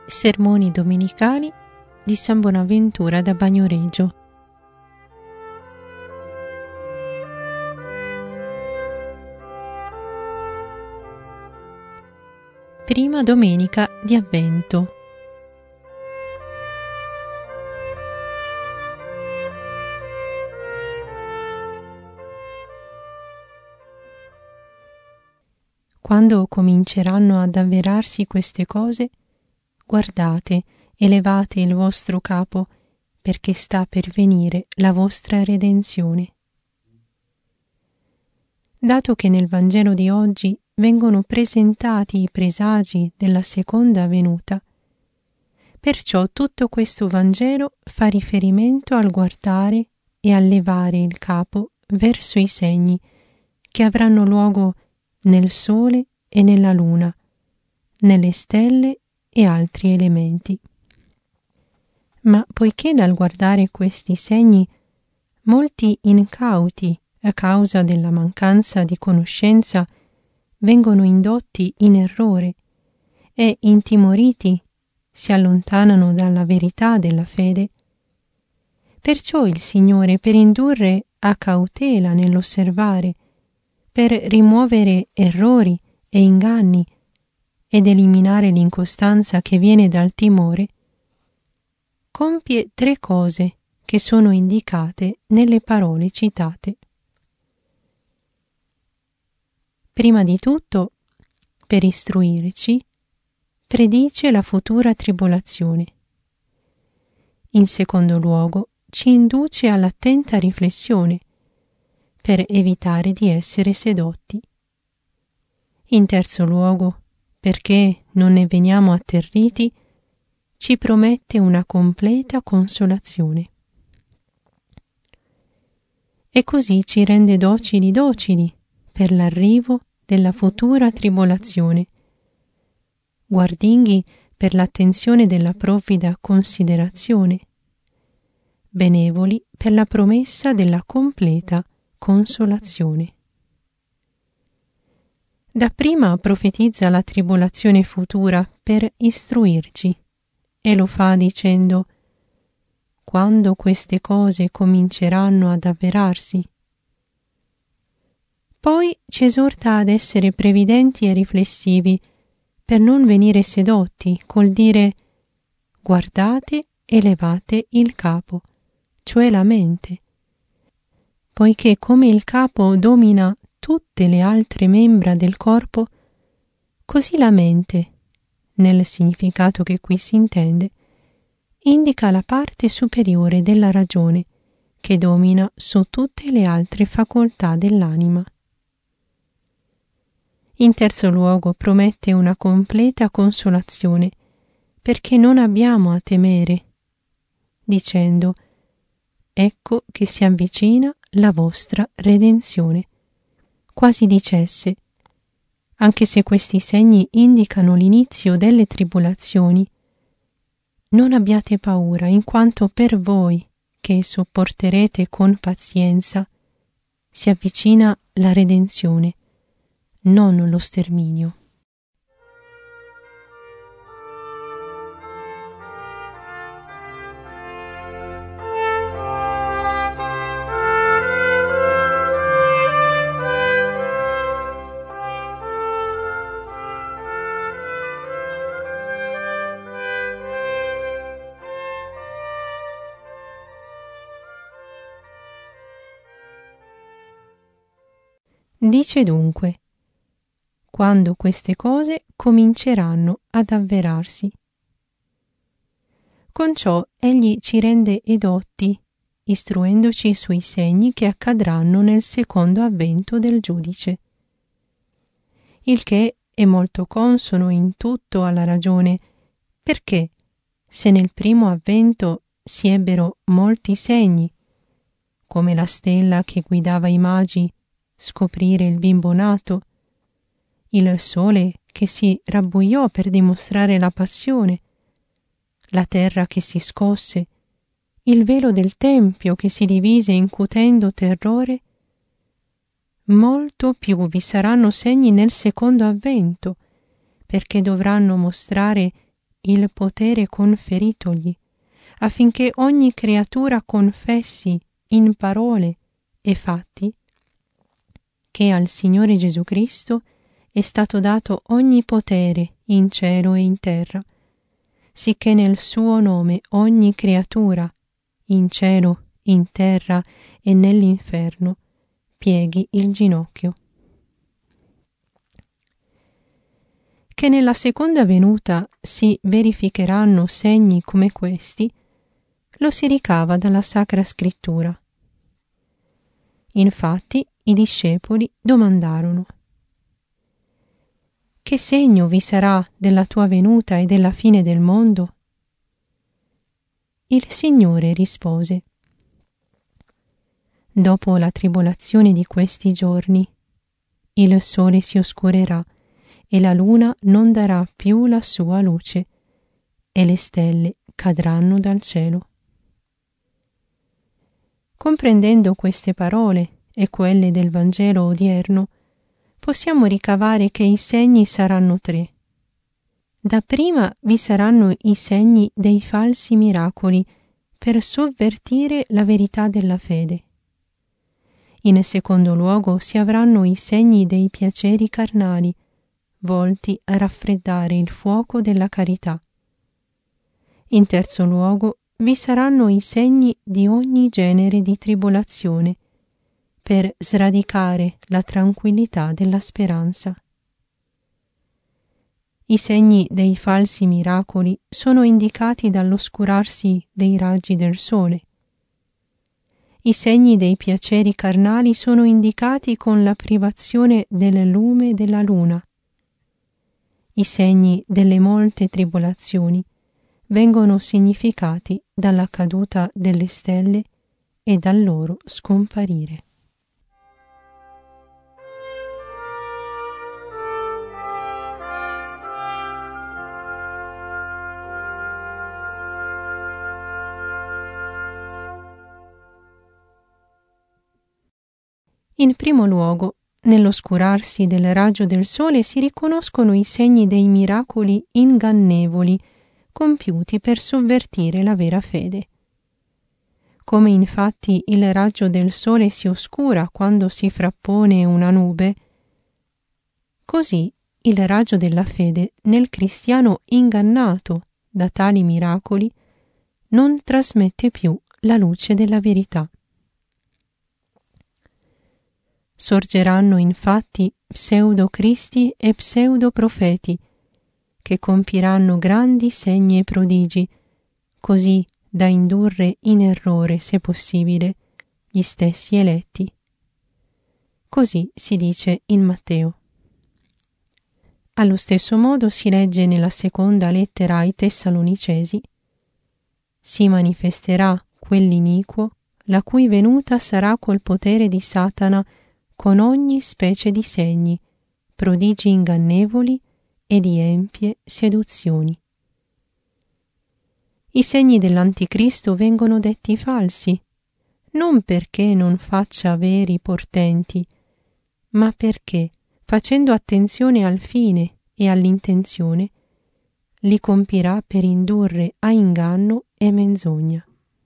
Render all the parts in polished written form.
Sermoni domenicali di San Bonaventura da Bagnoregio. Prima domenica di Avvento. Quando cominceranno ad avverarsi queste cose, guardate e levate il vostro capo, perché sta per venire la vostra redenzione. Dato che nel Vangelo di oggi vengono presentati i presagi della seconda venuta, perciò tutto questo Vangelo fa riferimento al guardare e al levare il capo verso i segni che avranno luogo nel sole e nella luna, nelle stelle e altri elementi. Ma poiché dal guardare questi segni molti incauti a causa della mancanza di conoscenza vengono indotti in errore e intimoriti si allontanano dalla verità della fede, perciò il Signore, per indurre a cautela nell'osservare, per rimuovere errori e inganni ed eliminare l'incostanza che viene dal timore, compie 3 cose che sono indicate nelle parole citate. Prima di tutto, per istruirci, predice la futura tribolazione. In secondo luogo, ci induce all'attenta riflessione, per evitare di essere sedotti. In terzo luogo, perché non ne veniamo atterriti, ci promette una completa consolazione. E così ci rende docili per l'arrivo della futura tribolazione, guardinghi per l'attenzione della provvida considerazione, benevoli per la promessa della completa consolazione. Dapprima profetizza la tribolazione futura per istruirci e lo fa dicendo: quando queste cose cominceranno ad avverarsi. Poi ci esorta ad essere previdenti e riflessivi per non venire sedotti col dire: guardate e levate il capo, cioè la mente, poiché come il capo domina tutte le altre membra del corpo, così la mente, nel significato che qui si intende, indica la parte superiore della ragione che domina su tutte le altre facoltà dell'anima. In terzo luogo promette una completa consolazione, perché non abbiamo a temere, dicendo: ecco che si avvicina la vostra redenzione. Quasi dicesse: anche se questi segni indicano l'inizio delle tribolazioni, non abbiate paura, in quanto per voi, che sopporterete con pazienza, si avvicina la redenzione, non lo sterminio. Dice dunque: quando queste cose cominceranno ad avverarsi. Con ciò egli ci rende edotti, istruendoci sui segni che accadranno nel secondo avvento del giudice. Il che è molto consono in tutto alla ragione, perché se nel primo avvento si ebbero molti segni, come la stella che guidava i magi scoprire il bimbo nato, il sole che si rabbuiò per dimostrare la passione, la terra che si scosse, il velo del tempio che si divise incutendo terrore, molto più vi saranno segni nel secondo avvento, perché dovranno mostrare il potere conferitogli, affinché ogni creatura confessi in parole e fatti che al Signore Gesù Cristo è stato dato ogni potere in cielo e in terra, sicché nel suo nome ogni creatura, in cielo, in terra e nell'inferno, pieghi il ginocchio. Che nella seconda venuta si verificheranno segni come questi, lo si ricava dalla Sacra Scrittura. Infatti i discepoli domandarono: che segno vi sarà della tua venuta e della fine del mondo? Il Signore rispose: dopo la tribolazione di questi giorni, il sole si oscurerà e la luna non darà più la sua luce e le stelle cadranno dal cielo. Comprendendo queste parole e quelle del Vangelo odierno, possiamo ricavare che i segni saranno tre. Dapprima vi saranno i segni dei falsi miracoli per sovvertire la verità della fede. In secondo luogo si avranno i segni dei piaceri carnali, volti a raffreddare il fuoco della carità. In terzo luogo vi saranno i segni di ogni genere di tribolazione, per sradicare la tranquillità della speranza. I segni dei falsi miracoli sono indicati dall'oscurarsi dei raggi del sole. I segni dei piaceri carnali sono indicati con la privazione del lume della luna. I segni delle molte tribolazioni vengono significati dalla caduta delle stelle e dal loro scomparire. In primo luogo, nell'oscurarsi del raggio del sole si riconoscono i segni dei miracoli ingannevoli compiuti per sovvertire la vera fede. Come infatti il raggio del sole si oscura quando si frappone una nube, così il raggio della fede nel cristiano ingannato da tali miracoli non trasmette più la luce della verità. Sorgeranno infatti pseudo-cristi e pseudo-profeti, che compiranno grandi segni e prodigi, così da indurre in errore, se possibile, gli stessi eletti. Così si dice in Matteo. Allo stesso modo si legge nella seconda lettera ai Tessalonicesi: si manifesterà quell'iniquo, la cui venuta sarà col potere di Satana, con ogni specie di segni, prodigi ingannevoli e di empie seduzioni. I segni dell'Anticristo vengono detti falsi, non perché non faccia veri portenti, ma perché, facendo attenzione al fine e all'intenzione, li compirà per indurre a inganno e menzogna.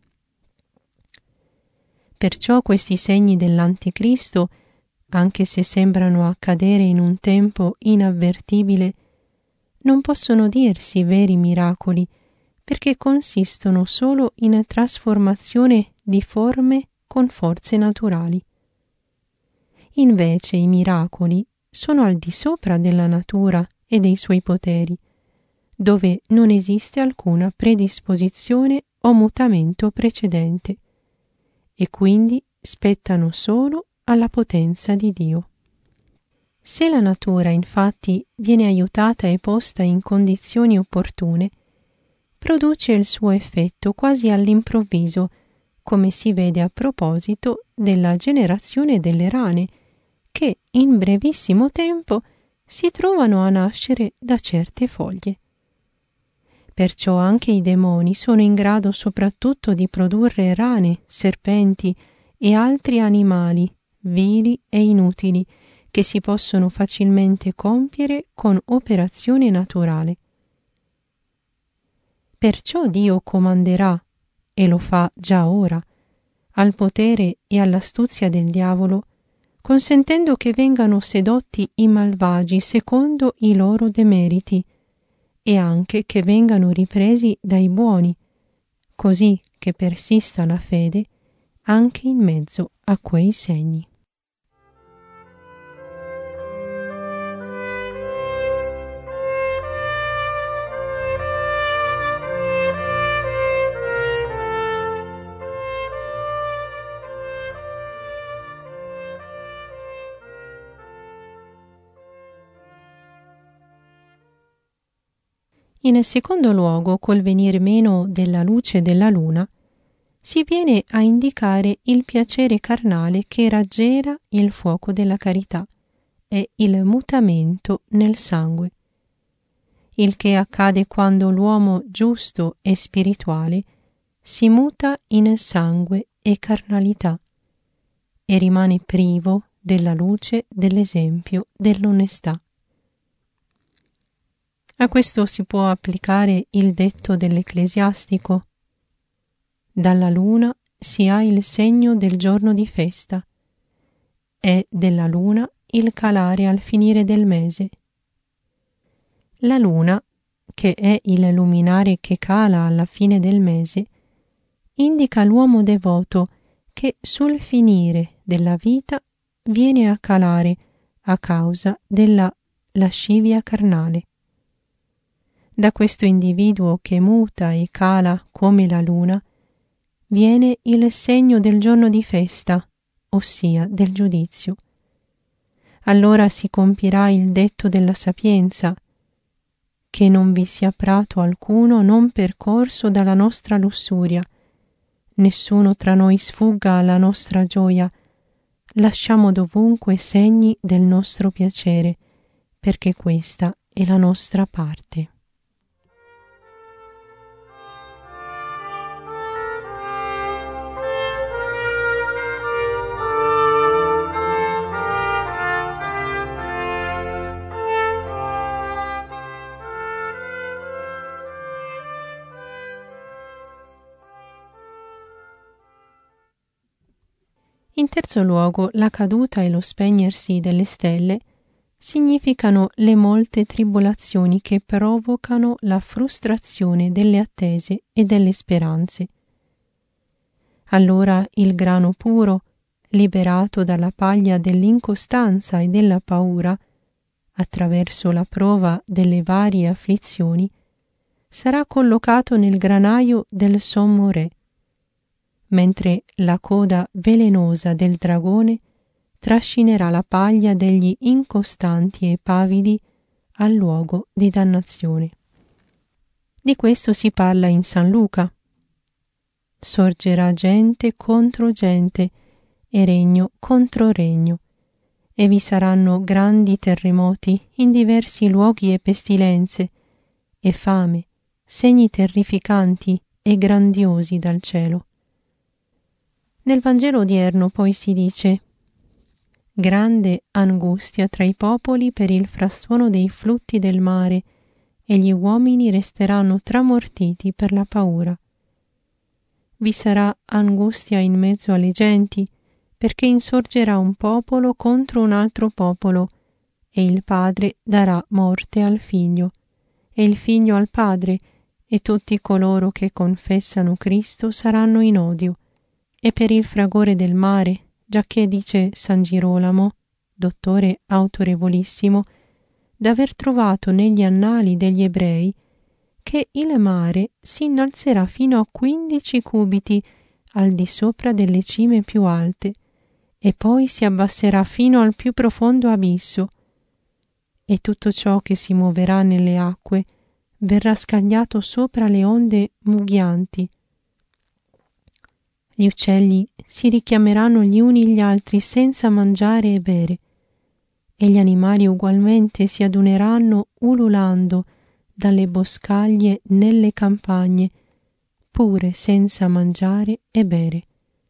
Perciò questi segni dell'Anticristo, anche se sembrano accadere in un tempo inavvertibile, non possono dirsi veri miracoli, perché consistono solo in trasformazione di forme con forze naturali. Invece i miracoli sono al di sopra della natura e dei suoi poteri, dove non esiste alcuna predisposizione o mutamento precedente, e quindi spettano solo alla potenza di Dio. Se la natura infatti viene aiutata e posta in condizioni opportune, produce il suo effetto quasi all'improvviso, come si vede a proposito della generazione delle rane, che in brevissimo tempo si trovano a nascere da certe foglie. Perciò anche i demoni sono in grado soprattutto di produrre rane, serpenti e altri animali vili e inutili, che si possono facilmente compiere con operazione naturale. Perciò Dio comanderà, e lo fa già ora, al potere e all'astuzia del diavolo, consentendo che vengano sedotti i malvagi secondo i loro demeriti, e anche che vengano ripresi dai buoni, così che persista la fede anche in mezzo a quei segni. In secondo luogo, col venir meno della luce della luna, si viene a indicare il piacere carnale che raggela il fuoco della carità e il mutamento nel sangue, il che accade quando l'uomo giusto e spirituale si muta in sangue e carnalità e rimane privo della luce dell'esempio dell'onestà. A questo si può applicare il detto dell'Ecclesiastico: dalla luna si ha il segno del giorno di festa, e della luna il calare al finire del mese. La luna, che è il luminare che cala alla fine del mese, indica l'uomo devoto che sul finire della vita viene a calare a causa della lascivia carnale. Da questo individuo che muta e cala come la luna viene il segno del giorno di festa, ossia del giudizio. Allora si compirà il detto della sapienza: che non vi sia prato alcuno non percorso dalla nostra lussuria, nessuno tra noi sfugga alla nostra gioia, lasciamo dovunque segni del nostro piacere, perché questa è la nostra parte. In terzo luogo, la caduta e lo spegnersi delle stelle significano le molte tribolazioni che provocano la frustrazione delle attese e delle speranze. Allora il grano puro, liberato dalla paglia dell'incostanza e della paura, attraverso la prova delle varie afflizioni, sarà collocato nel granaio del sommo re, mentre la coda velenosa del dragone trascinerà la paglia degli incostanti e pavidi al luogo di dannazione. Di questo si parla in San Luca. Sorgerà gente contro gente e regno contro regno, e vi saranno grandi terremoti in diversi luoghi e pestilenze, e fame, segni terrificanti e grandiosi dal cielo. Nel Vangelo odierno poi si dice: grande angustia tra i popoli per il frastuono dei flutti del mare, e gli uomini resteranno tramortiti per la paura. Vi sarà angustia in mezzo alle genti, perché insorgerà un popolo contro un altro popolo, e il padre darà morte al figlio, e il figlio al padre, e tutti coloro che confessano Cristo saranno in odio. E per il fragore del mare, giacché dice San Girolamo, dottore autorevolissimo, d'aver trovato negli annali degli ebrei che il mare si innalzerà fino a 15 cubiti al di sopra delle cime più alte, e poi si abbasserà fino al più profondo abisso, e tutto ciò che si muoverà nelle acque verrà scagliato sopra le onde mughianti. Gli uccelli si richiameranno gli uni gli altri senza mangiare e bere, e gli animali ugualmente si aduneranno ululando dalle boscaglie nelle campagne, pure senza mangiare e bere.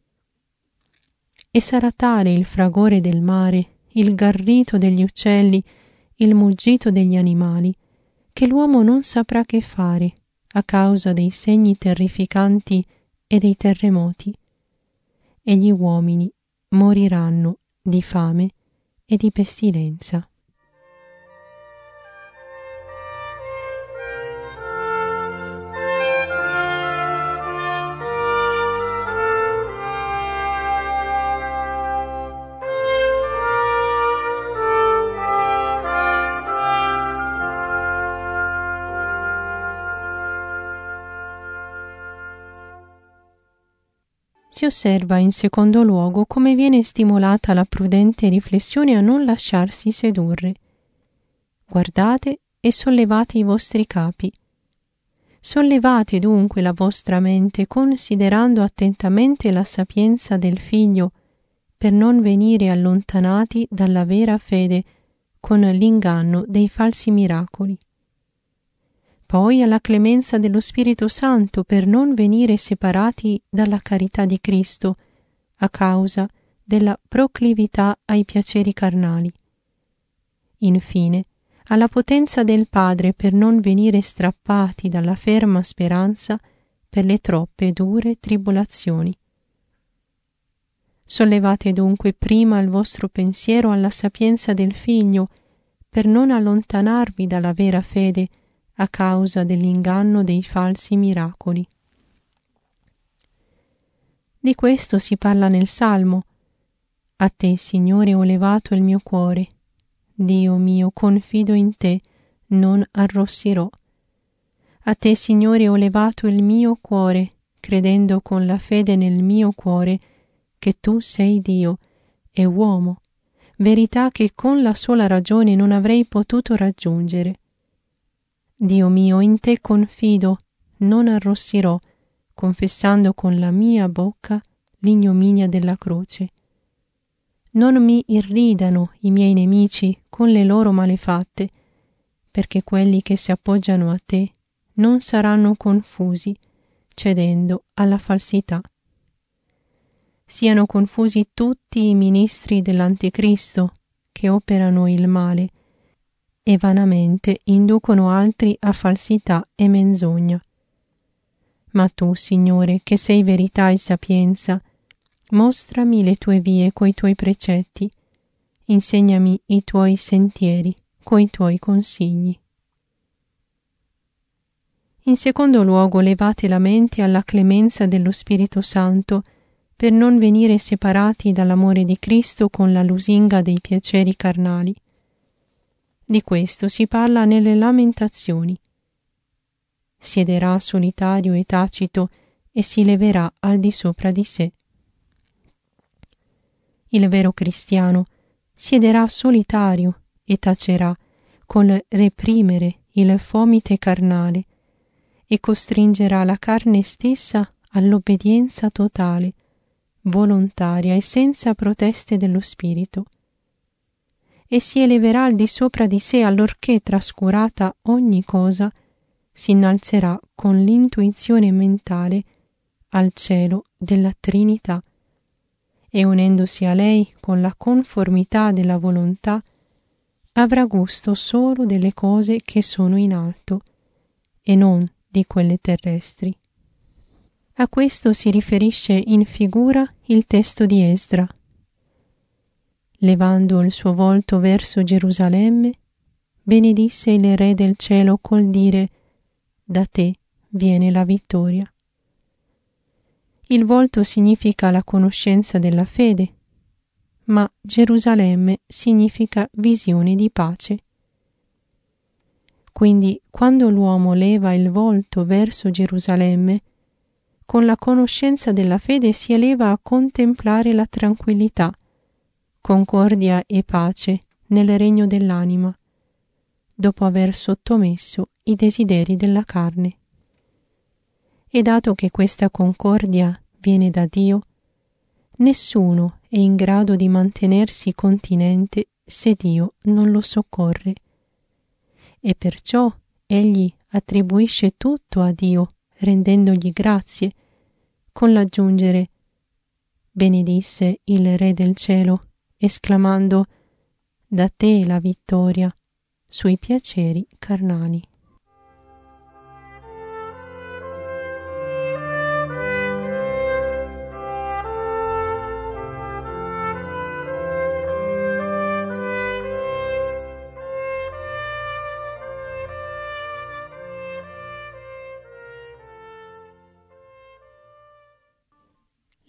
E sarà tale il fragore del mare, il garrito degli uccelli, il muggito degli animali, che l'uomo non saprà che fare, a causa dei segni terrificanti e dei terremoti, e gli uomini moriranno di fame e di pestilenza. Si osserva in secondo luogo come viene stimolata la prudente riflessione a non lasciarsi sedurre. Guardate e sollevate i vostri capi. Sollevate dunque la vostra mente considerando attentamente la sapienza del Figlio per non venire allontanati dalla vera fede con l'inganno dei falsi miracoli. Poi alla clemenza dello Spirito Santo per non venire separati dalla carità di Cristo a causa della proclività ai piaceri carnali. Infine, alla potenza del Padre per non venire strappati dalla ferma speranza per le troppe dure tribolazioni. Sollevate dunque prima il vostro pensiero alla sapienza del Figlio per non allontanarvi dalla vera fede a causa dell'inganno dei falsi miracoli. Di questo si parla nel Salmo. A te, Signore, ho levato il mio cuore. Dio mio, confido in te, non arrossirò. A te, Signore, ho levato il mio cuore, credendo con la fede nel mio cuore che tu sei Dio e uomo, verità che con la sola ragione non avrei potuto raggiungere. Dio mio, in te confido, non arrossirò, confessando con la mia bocca l'ignominia della croce. Non mi irridano i miei nemici con le loro malefatte, perché quelli che si appoggiano a te non saranno confusi, cedendo alla falsità. Siano confusi tutti i ministri dell'Anticristo che operano il male e vanamente inducono altri a falsità e menzogna. Ma tu, Signore, che sei verità e sapienza, mostrami le tue vie coi tuoi precetti, insegnami i tuoi sentieri coi tuoi consigli. In secondo luogo, levate la mente alla clemenza dello Spirito Santo per non venire separati dall'amore di Cristo con la lusinga dei piaceri carnali. Di questo si parla nelle Lamentazioni. Siederà solitario e tacito e si leverà al di sopra di sé. Il vero cristiano siederà solitario e tacerà col reprimere il fomite carnale e costringerà la carne stessa all'obbedienza totale, volontaria e senza proteste dello spirito. E si eleverà al di sopra di sé allorché, trascurata ogni cosa, si innalzerà con l'intuizione mentale al cielo della Trinità e unendosi a lei con la conformità della volontà avrà gusto solo delle cose che sono in alto e non di quelle terrestri. A questo si riferisce in figura il testo di Esdra. Levando il suo volto verso Gerusalemme, benedisse il Re del cielo col dire: da te viene la vittoria. Il volto significa la conoscenza della fede, ma Gerusalemme significa visione di pace. Quindi, quando l'uomo leva il volto verso Gerusalemme, con la conoscenza della fede si eleva a contemplare la tranquillità, concordia e pace nel regno dell'anima, dopo aver sottomesso i desideri della carne. E dato che questa concordia viene da Dio, nessuno è in grado di mantenersi continente se Dio non lo soccorre. E perciò egli attribuisce tutto a Dio, rendendogli grazie, con l'aggiungere: benedisse il Re del cielo, esclamando: da te la vittoria sui piaceri carnali.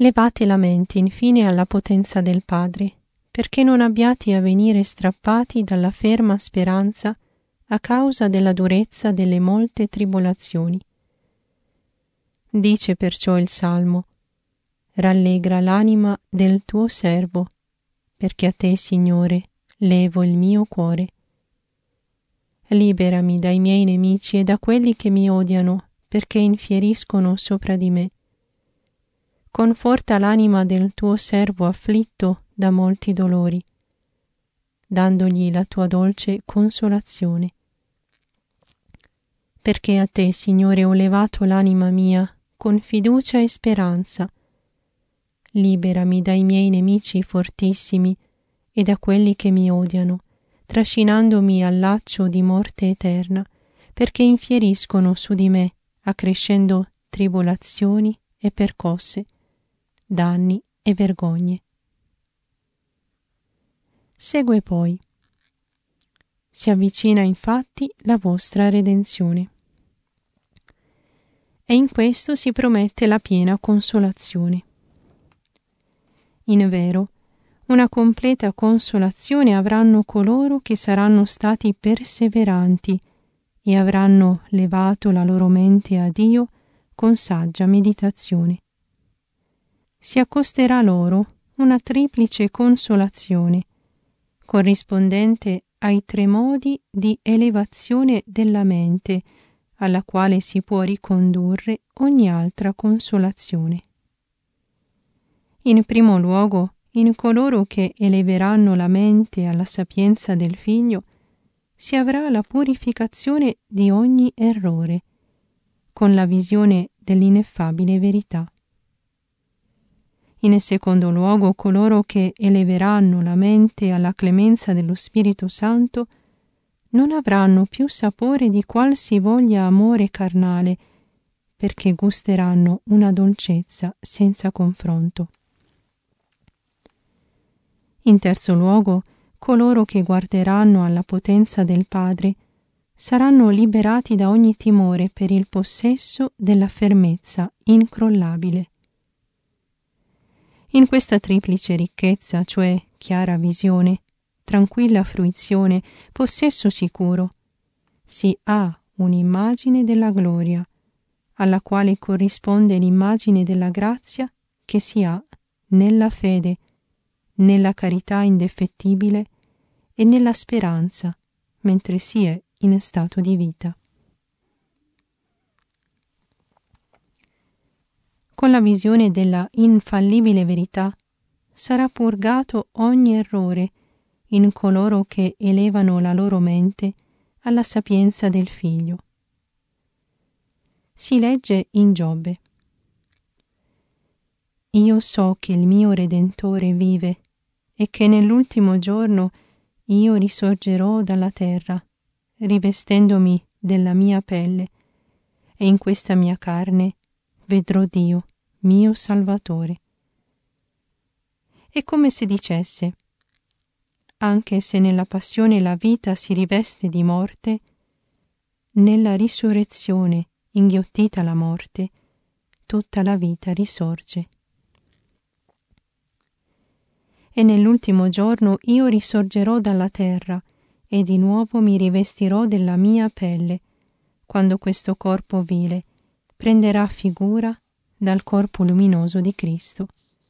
Levate la mente infine alla potenza del Padre, perché non abbiate a venire strappati dalla ferma speranza a causa della durezza delle molte tribolazioni. Dice perciò il Salmo: rallegra l'anima del tuo servo, perché a te, Signore, levo il mio cuore. Liberami dai miei nemici e da quelli che mi odiano, perché infieriscono sopra di me. Conforta l'anima del tuo servo afflitto da molti dolori, dandogli la tua dolce consolazione. Perché a te, Signore, ho levato l'anima mia con fiducia e speranza. Liberami dai miei nemici fortissimi e da quelli che mi odiano, trascinandomi al laccio di morte eterna, perché infieriscono su di me, accrescendo tribolazioni e percosse, danni e vergogne. Segue poi: si avvicina infatti la vostra redenzione. E in questo si promette la piena consolazione. In vero, una completa consolazione avranno coloro che saranno stati perseveranti e avranno levato la loro mente a Dio con saggia meditazione. Si accosterà loro una triplice consolazione, corrispondente ai 3 modi di elevazione della mente, alla quale si può ricondurre ogni altra consolazione. In primo luogo, in coloro che eleveranno la mente alla sapienza del Figlio, si avrà la purificazione di ogni errore, con la visione dell'ineffabile verità. In secondo luogo, coloro che eleveranno la mente alla clemenza dello Spirito Santo non avranno più sapore di qualsivoglia amore carnale, perché gusteranno una dolcezza senza confronto. In terzo luogo, coloro che guarderanno alla potenza del Padre saranno liberati da ogni timore per il possesso della fermezza incrollabile. In questa triplice ricchezza, cioè chiara visione, tranquilla fruizione, possesso sicuro, si ha un'immagine della gloria, alla quale corrisponde l'immagine della grazia che si ha nella fede, nella carità indefettibile e nella speranza, mentre si è in stato di vita. Con la visione della infallibile verità sarà purgato ogni errore in coloro che elevano la loro mente alla sapienza del Figlio. Si legge in Giobbe: io so che il mio Redentore vive e che nell'ultimo giorno io risorgerò dalla terra, rivestendomi della mia pelle, e in questa mia carne vedrò Dio, mio Salvatore. È come se dicesse: anche se nella passione la vita si riveste di morte, nella risurrezione, inghiottita la morte, tutta la vita risorge. E nell'ultimo giorno io risorgerò dalla terra e di nuovo mi rivestirò della mia pelle, quando questo corpo vile prenderà figura dal corpo luminoso di Cristo.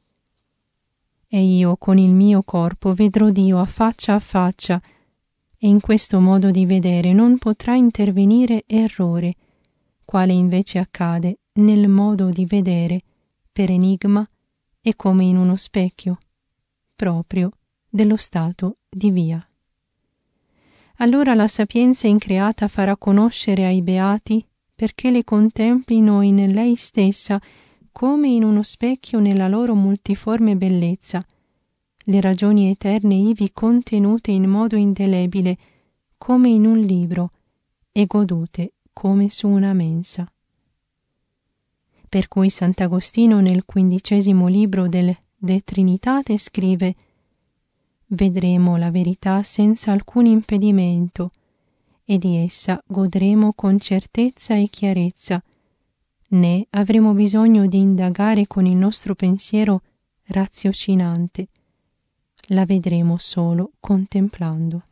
E io con il mio corpo vedrò Dio a faccia, e in questo modo di vedere non potrà intervenire errore, quale invece accade nel modo di vedere per enigma e come in uno specchio, proprio dello stato di via. Allora la sapienza increata farà conoscere ai beati, perché le contemplino in lei stessa come in uno specchio nella loro multiforme bellezza, le ragioni eterne ivi contenute in modo indelebile come in un libro e godute come su una mensa. Per cui Sant'Agostino nel 15° libro del De Trinitate scrive: vedremo la verità senza alcun impedimento e di essa godremo con certezza e chiarezza, né avremo bisogno di indagare con il nostro pensiero raziocinante. La vedremo solo contemplando.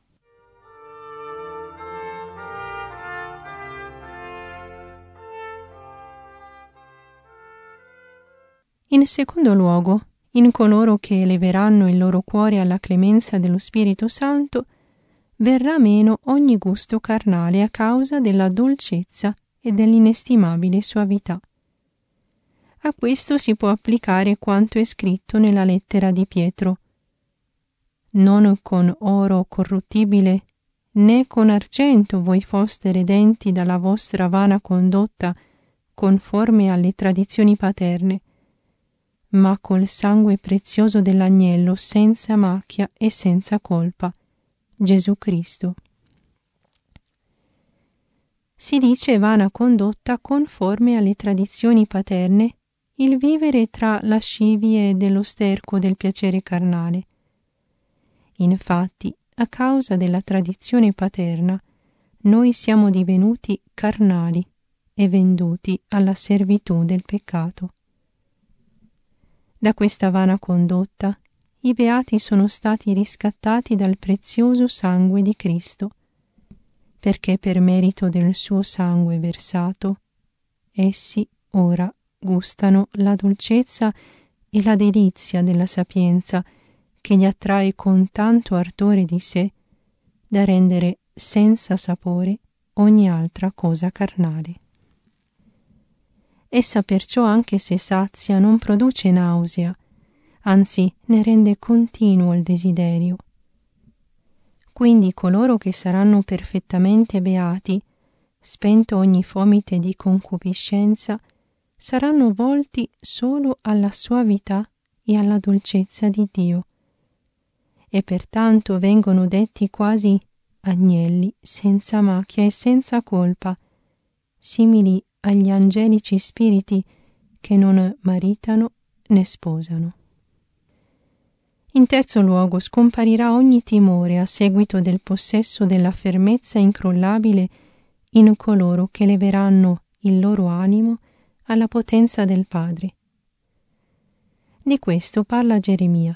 In secondo luogo, in coloro che eleveranno il loro cuore alla clemenza dello Spirito Santo, verrà meno ogni gusto carnale a causa della dolcezza e dell'inestimabile soavità. A questo si può applicare quanto è scritto nella lettera di Pietro. Non con oro corruttibile, né con argento voi foste redenti dalla vostra vana condotta conforme alle tradizioni paterne, ma col sangue prezioso dell'agnello senza macchia e senza colpa, Gesù Cristo. Si dice vana condotta conforme alle tradizioni paterne il vivere tra lascivie dello sterco del piacere carnale. Infatti, a causa della tradizione paterna, noi siamo divenuti carnali e venduti alla servitù del peccato. Da questa vana condotta, i beati sono stati riscattati dal prezioso sangue di Cristo, perché per merito del suo sangue versato, essi ora gustano la dolcezza e la delizia della sapienza che li attrae con tanto ardore di sé da rendere senza sapore ogni altra cosa carnale. Essa perciò, anche se sazia, non produce nausea, anzi ne rende continuo il desiderio. Quindi coloro che saranno perfettamente beati, spento ogni fomite di concupiscenza, saranno volti solo alla soavità e alla dolcezza di Dio, e pertanto vengono detti quasi agnelli senza macchia e senza colpa, simili agli angelici spiriti che non maritano né sposano. In terzo luogo, scomparirà ogni timore a seguito del possesso della fermezza incrollabile in coloro che leveranno il loro animo alla potenza del Padre. Di questo parla Geremia.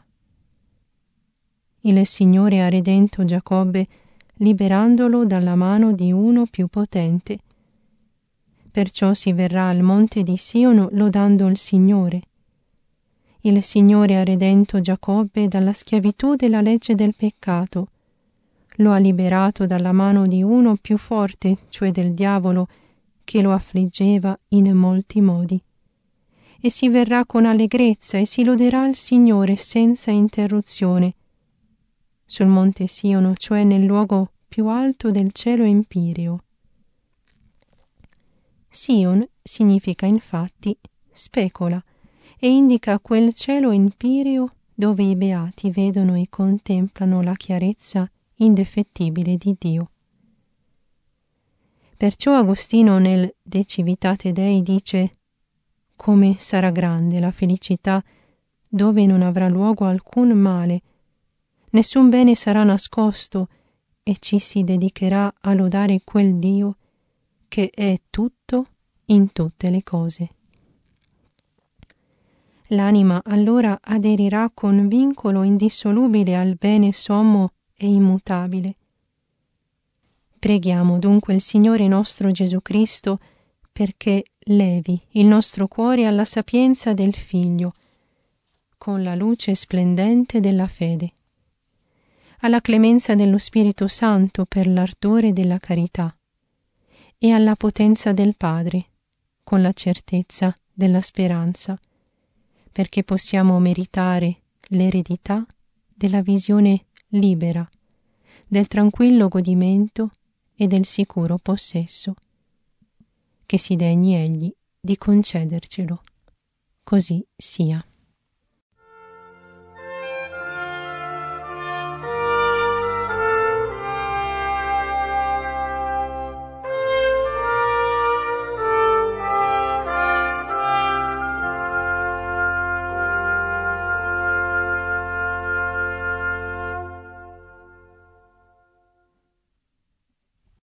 Il Signore ha redento Giacobbe liberandolo dalla mano di uno più potente. Perciò si verrà al monte di Sion lodando il Signore. Il Signore ha redento Giacobbe dalla schiavitù della legge del peccato. Lo ha liberato dalla mano di uno più forte, cioè del diavolo, che lo affliggeva in molti modi. E si verrà con allegrezza e si loderà il Signore senza interruzione. Sul monte Sion, cioè nel luogo più alto del cielo empireo. Sion significa infatti specola e indica quel cielo empireo dove i beati vedono e contemplano la chiarezza indefettibile di Dio. Perciò Agostino nel De Civitate Dei dice: come sarà grande la felicità dove non avrà luogo alcun male, nessun bene sarà nascosto e ci si dedicherà a lodare quel Dio che è tutto in tutte le cose. L'anima allora aderirà con vincolo indissolubile al bene sommo e immutabile. Preghiamo dunque il Signore nostro Gesù Cristo perché levi il nostro cuore alla sapienza del Figlio, con la luce splendente della fede, alla clemenza dello Spirito Santo per l'ardore della carità, e alla potenza del Padre, con la certezza della speranza, perché possiamo meritare l'eredità della visione libera, del tranquillo godimento e del sicuro possesso. Che si degni Egli di concedercelo. Così sia.